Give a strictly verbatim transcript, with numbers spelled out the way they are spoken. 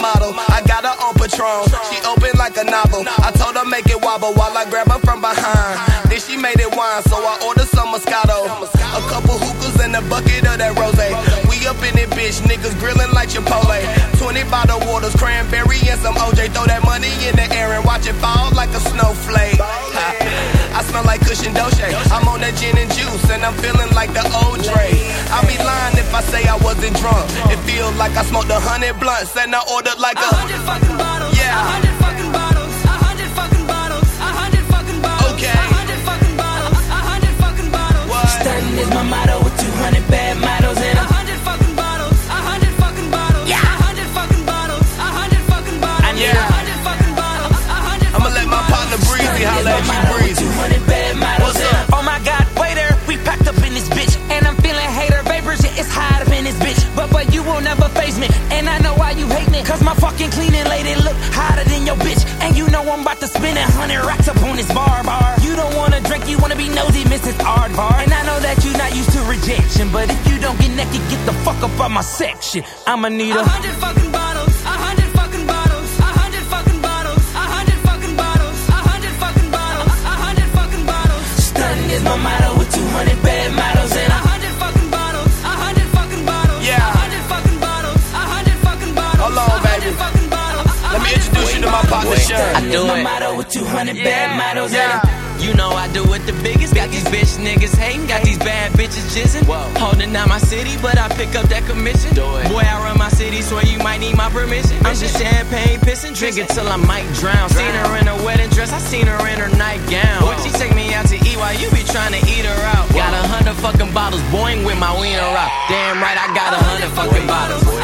model. I got her on Patron. She open like a novel. I told her make it wobble while I grab her from behind. Then she made it wine, so I ordered some Moscato. A couple hookahs and a bucket of that rosé. We up in it, bitch. Niggas grilling like Chipotle. Twenty bottle waters, cranberry and some O J. Throw that money in the air and watch it fall like a snowflake. I smell like cushion doche. I'm on that gin and juice and I'm feeling like the old Dre. I'll be lying if I say I wasn't drunk. It feels like I smoked a hundred blunts and I ordered like a, a hundred fucking bottles. Yeah. A hundred fucking bottles. A hundred fucking bottles. A hundred fucking bottles. Okay. A hundred fucking bottles. A hundred fucking bottles. What? Stunning is my motto with two hundred bad models and a hundred fucking bottles. A hundred fucking bottles. Yeah. A hundred fucking bottles. A hundred fucking bottles. I need a hundred fucking bottles. A hundred. I'ma let my partner Breezy holla at you, Breezy. What's up? Oh my God, waiter, we packed up in this bitch, and I'm feeling hater vapors. Yeah, it's hot up in this bitch, but but you will never face me, and I know why you hate me. Cause my fucking cleaning lady look hotter than your bitch, and you know I'm about to spend a hundred racks up on this bar bar. You don't wanna drink, you wanna be nosy, Missus Aardvar. And I know that you're not used to rejection, but if you don't get naked, get the fuck up out my section. I'ma need a, a hundred fucking bottles, a hundred fucking bottles, a hundred fucking bottles, a hundred fucking bottles, a hundred fucking bottles, a hundred fucking bottles. Stunning is my motto with two hundred bad models and a hundred fucking bottles, a hundred fucking bottles, Yeah. a hundred fucking bottles, a hundred fucking bottles. Hold on, baby. Let me introduce you to my partner, Sharon. I do my it. motto with two hundred bad models Yeah. and a You know I do it the biggest. Got these bitch niggas hating, got these bad bitches jizzing. Holding down my city, but I pick up that commission. Boy, I run my city, so you might need my permission. I'm just champagne pissing, drinking till I might drown. Seen her in her wedding dress, I seen her in her nightgown. Boy, she take me out to eat while you be trying to eat her out. Got a hundred fucking bottles, boing with my wiener out. Damn right, I got a hundred fucking bottles.